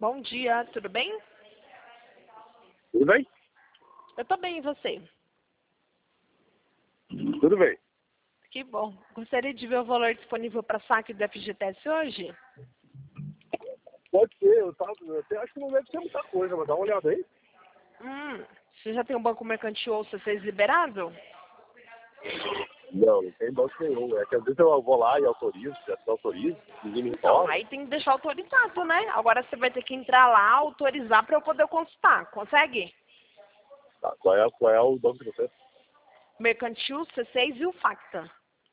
Bom dia, tudo bem? Tudo bem? Eu tô bem, e você? Tudo bem. Que bom. Gostaria de ver o valor disponível para saque do FGTS hoje? Pode ser, eu acho que não deve ser muita coisa, mas dá uma olhada aí. Você já tem um banco mercantil ou C6 liberado? Não tem banco nenhum. É que às vezes eu vou lá e autorizo, já se autorizo, ninguém me Então, informa. aí tem que deixar autorizado, né? Agora você vai ter que entrar lá, autorizar para eu poder consultar. Consegue? Tá, qual é o banco que você? Mercantil, C6 e o Facta.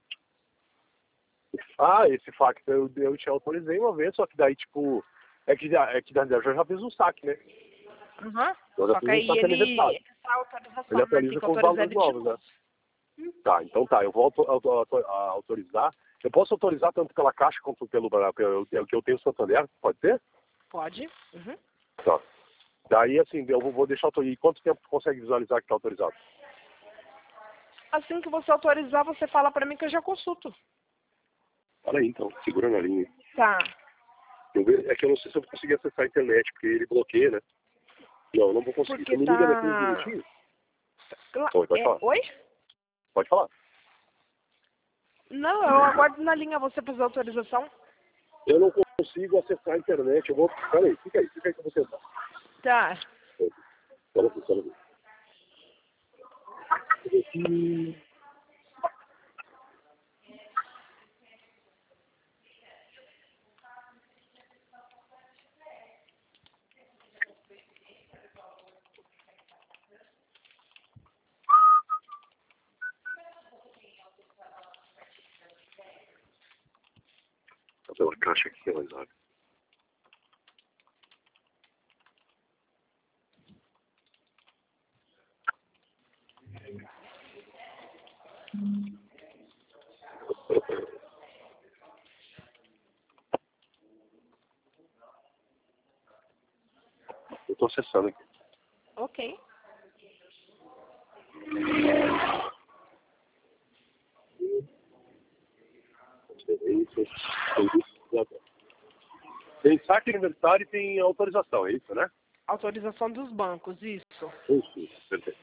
Ah, esse FAC eu te autorizei uma vez, só que daí, tipo, é que eu já fiz um saque, né? Uhum. Eu já Só que fiz um aí saque aniversário. essa autorização, Ele né? Tem atualiza que com os autorizar valores novos, né? 22. Tá, então tá, eu vou autorizar. Eu posso autorizar tanto pela Caixa quanto pelo que eu tenho Santander, pode ser? Pode? Uhum. Tá. Daí, assim, eu vou deixar autorizado. E quanto tempo tu consegue visualizar que tá autorizado? Assim que você autorizar, você fala para mim que eu já consulto. Fala aí, então. Segura na linha. Tá. É que eu não sei se eu vou conseguir acessar a internet, porque ele bloqueia, né? Não vou conseguir. Porque Você me liga depois tá... direitinho? Oi, pode falar. Oi? Pode falar. Não, eu aguardo na linha você fazer a autorização. Eu não consigo acessar a internet. Eu vou... Pera aí, fica aí que eu vou tentar. Tá. Fala aqui. Tá pela caixa aqui, mais rápido. Eu tô acessando aqui. Ok. Tem saque aniversário e tem autorização, é isso, né? Autorização dos bancos, isso. Isso, perfeito.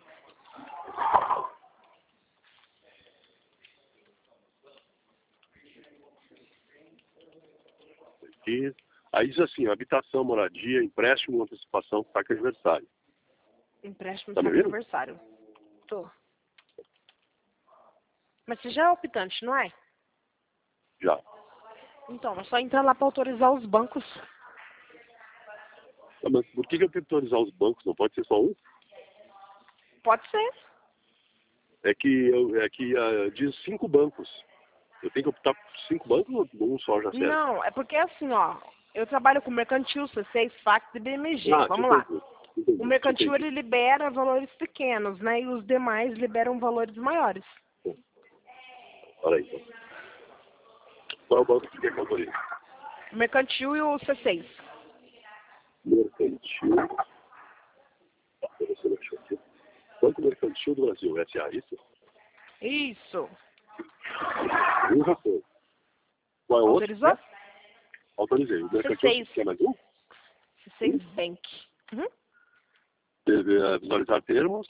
Aqui. Aí diz assim, habitação, moradia, empréstimo, antecipação, saque aniversário. Empréstimo Tá me saque ouvindo? aniversário. Tô. Mas você já é optante, não é? Já. Então, é só entrar lá para autorizar os bancos. Tá, mas por que eu tenho que autorizar os bancos? Não pode ser só um? Pode ser. Diz 5 bancos. Eu tenho que optar por 5 bancos ou um só já serve? Não, é porque assim, ó. Eu trabalho com mercantil, C6, Facta e BMG. Ah, Vamos lá. entendi, O mercantil, entendi. ele libera valores pequenos, né? E os demais liberam valores maiores. Olha aí, então. Qual é o banco que quer que autorize? O mercantil e o C6. Mercantil. Deixa eu ver. Banco Mercantil do Brasil, SA, isso? Isso. Um já foi. Qual é o outro? Autorizou? Autorizei. O Mercantil C6. quer mais um? C6 Bank. Uhum. Visualizar termos.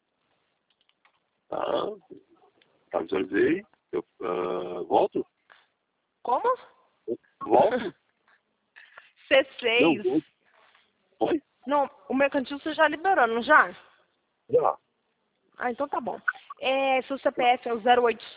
Tá, visualizei. Eu volto? Como? Volto? C6. Não, oi? Não, o mercantil você já liberou, não já? Já. Ah, então tá bom. Seu CPF é o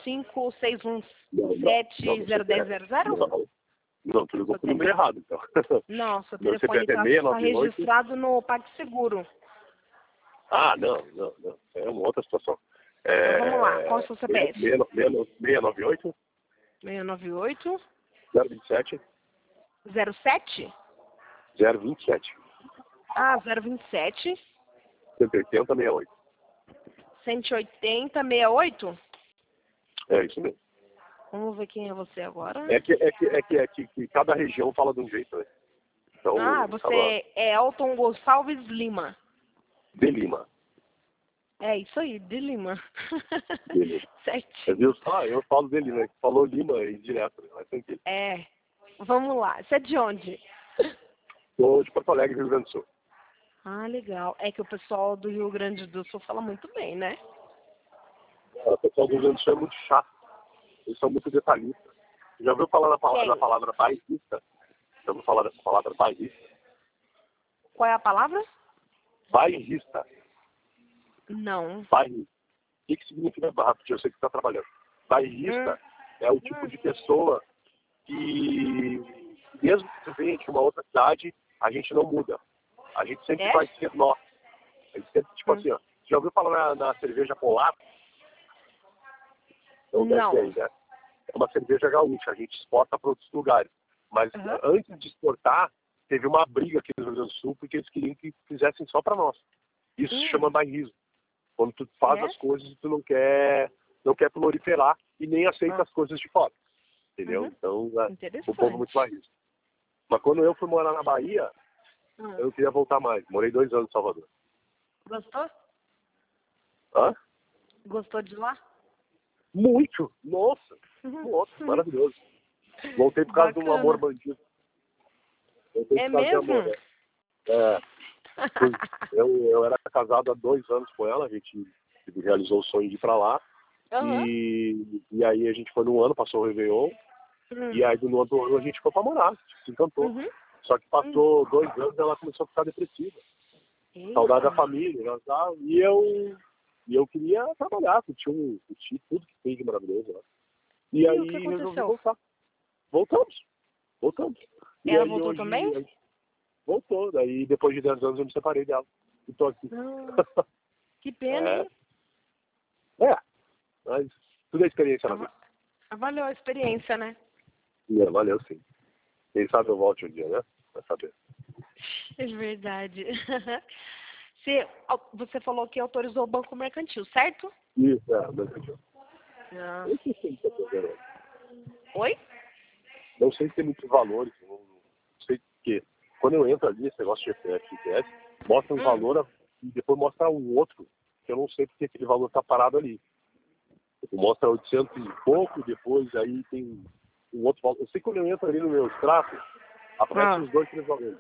085-617-01000? Não, tu ligou Seu pro número telefone. errado, então. Não, seu Meu telefone CPF é tá 698. registrado no PagSeguro. Ah, não. É uma outra situação. Então vamos lá, qual é o seu CPF? 698 698 027 07? 027 Ah, 027 180 68. 180 68? É isso mesmo. Vamos ver quem é você agora. Que cada região fala de um jeito, né? Então, Você é Elton Gonçalves Lima. de Lima. É isso aí, de Lima. De Lima. Certinho. Eu falo de Lima, falou Lima e direto, mas tranquilo. Vamos lá. Você é de onde? Sou de Porto Alegre, Rio Grande do Sul. Ah, legal. É que o pessoal do Rio Grande do Sul fala muito bem, né? O pessoal do Rio Grande do Sul é muito chato. Eles são muito detalhistas. Já ouviu falar da palavra bairrista? Já ouviu falar dessa palavra bairrista? Qual é a palavra? Bairrista. Não. Bairrista. O que significa barra? Porque eu sei que você está trabalhando. Bairrista é o tipo de pessoa que, mesmo que você venha de uma outra cidade, a gente não muda. A gente sempre vai ser nós. A gente sempre, tipo assim, ó. Já ouviu falar na cerveja polar? Então, Não. deve ter aí, né? É uma cerveja gaúcha, a gente exporta para outros lugares. Mas antes de exportar, teve uma briga aqui no Rio Grande do Sul, porque eles queriam que fizessem só para nós. Isso se chama bairrismo. Quando tu faz as coisas e tu não quer proliferar e nem aceita as coisas de fora. Entendeu? Então, o povo é muito bairrista. Mas quando eu fui morar na Bahia, eu não queria voltar mais. Morei 2 anos em Salvador. Gostou? Hã? Gostou de lá? Muito! Nossa! Nossa, maravilhoso. Voltei por causa de um amor bandido. É mesmo? Amor, né? Eu era casado há 2 anos com ela, a gente realizou o sonho de ir pra lá. E aí a gente foi num ano, passou o Réveillon. E aí no outro ano a gente foi pra morar, se encantou. Só que passou 2 anos e ela começou a ficar depressiva. Saudade da família, e eu queria trabalhar, curtir tudo que tem de maravilhoso lá. E aí o que aconteceu? resolvi voltar. Voltamos. E ela aí, voltou também? Voltou, daí depois de 10 anos eu me separei dela. E tô aqui. Que pena, hein? Mas tudo é experiência na vida. Valeu a experiência, né? Valeu sim. Quem sabe eu volte um dia, né? Vai saber. É verdade. Você falou que autorizou o banco mercantil, certo? Isso, mercantil. Não sei se tem muita coisa, Oi? Não sei se tem muitos valores, não sei porque quando eu entro ali, esse negócio de FGTS, mostra um valor e depois mostra um outro, que eu não sei porque aquele valor está parado ali. Mostra 800 e pouco, depois aí tem um outro valor. Eu sei que quando eu entro ali no meu extrato, aparece os 2, 3 valores.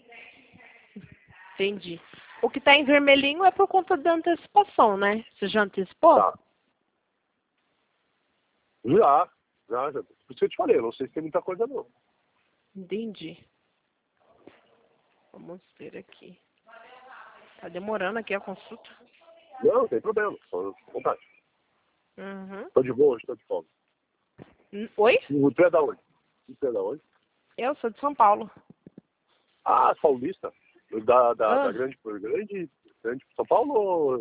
Entendi. O que está em vermelhinho é por conta da antecipação, né? Você já antecipou? Tá. Já. Por isso que eu te falei, eu não sei se tem muita coisa não. Entendi. Vamos ver aqui. Tá demorando aqui a consulta. Não tem problema, só vontade. Tô de boa hoje, tô de folga. Oi? Tu é da onde? Tu é da onde? Eu sou de São Paulo. Ah, paulista? Da grande São Paulo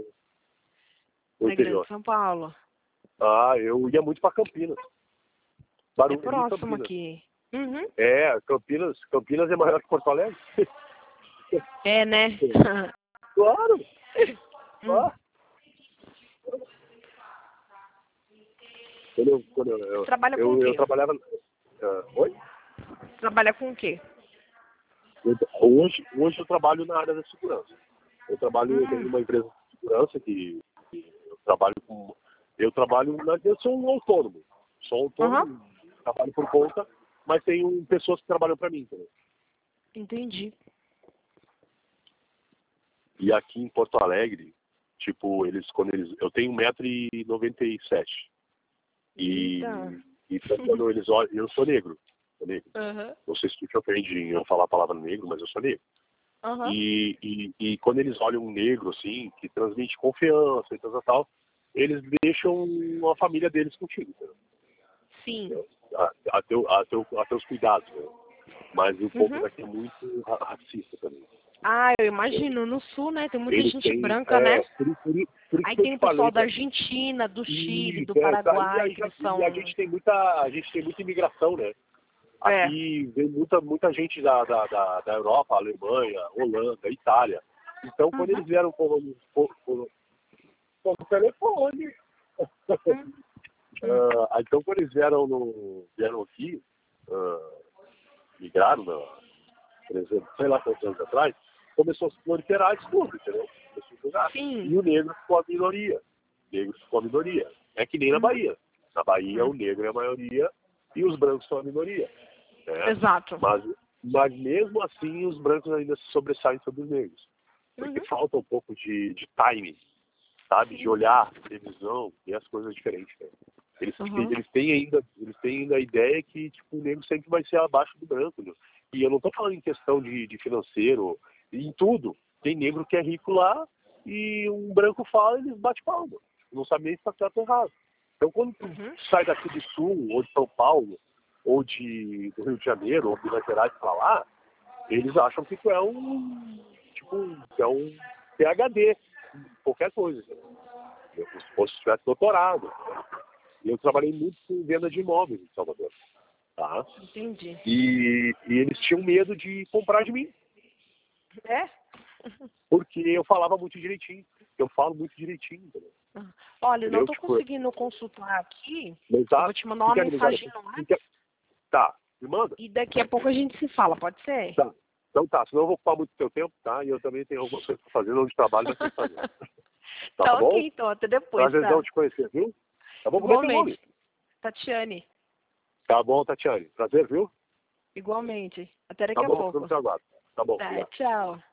ou interior? Grande São Paulo. Ah, eu ia muito pra Campinas. Barueri, É próximo Campinas. aqui. Campinas é maior que Porto Alegre. É, né? Claro. Quando eu trabalha com o quê? Eu trabalhava... Oi? Trabalha com o quê? Hoje eu trabalho na área da segurança. Eu tenho uma empresa de segurança que eu trabalho com... Eu sou um autônomo. Trabalho por conta, mas tenho pessoas que trabalham para mim também. Entendi. E aqui em Porto Alegre, tipo, eu tenho 1,97 m. E quando eles olham, eu sou negro. Não sei se tu te ofende em eu falar a palavra negro, mas eu sou negro. E quando eles olham um negro, assim, que transmite confiança e tal, eles deixam a família deles contigo. Entendeu? Sim. A teus cuidados, né? Mas o povo daqui é muito racista também. Ah, eu imagino. No sul, né? Tem muita gente branca, né? Por Aí tem o pessoal da Argentina, do Chile, do Paraguai, que são... E a gente tem muita imigração, né? Aqui vem muita gente da Europa, Alemanha, Holanda, Itália. Então, quando eles vieram com o telefone... então, quando eles vieram aqui, migraram, por exemplo, sei lá quantos anos atrás, começou a se proliferar isso tudo, entendeu? E o negro ficou a minoria. É que nem na Bahia. Na Bahia, o negro é a maioria e os brancos são a minoria. Né? Exato. Mas mesmo assim, os brancos ainda se sobressaem sobre os negros. Porque falta um pouco de timing, sabe? De olhar televisão e as coisas diferentes. Né? Eles têm ainda a ideia que tipo, o negro sempre vai ser abaixo do branco. Né? E eu não estou falando em questão de financeiro, em tudo. Tem negro que é rico lá e um branco fala e eles batem palma. Não sabem nem se está certo ou errado. Então, quando tu sai daqui do Sul, ou de São Paulo, ou do Rio de Janeiro, ou de Minas Gerais para lá, eles acham que tu é um PhD, qualquer coisa. Como se tivesse doutorado. E eu trabalhei muito com venda de imóveis em Salvador. Tá? Entendi. E eles tinham medo de comprar de mim. É? Porque eu falava muito direitinho. Eu falo muito direitinho. Entendeu? Olha, eu não estou conseguindo consultar aqui. Exato. Eu vou te mandar uma mensagem no WhatsApp. Tá, me manda. E daqui a pouco a gente se fala, pode ser? Tá. Então tá, senão eu vou ocupar muito do teu tempo, tá? E eu também tenho algumas coisas para fazer, onde trabalho, mas tem que fazer. Tá bom? Ok, então, até depois, Prazerzão te conhecer, viu? Tá bom? Igualmente. Tatiane. Tá bom, Tatiane. Prazer, viu? Igualmente. Até daqui a pouco. Tá bom, tá bom. Tá, tchau.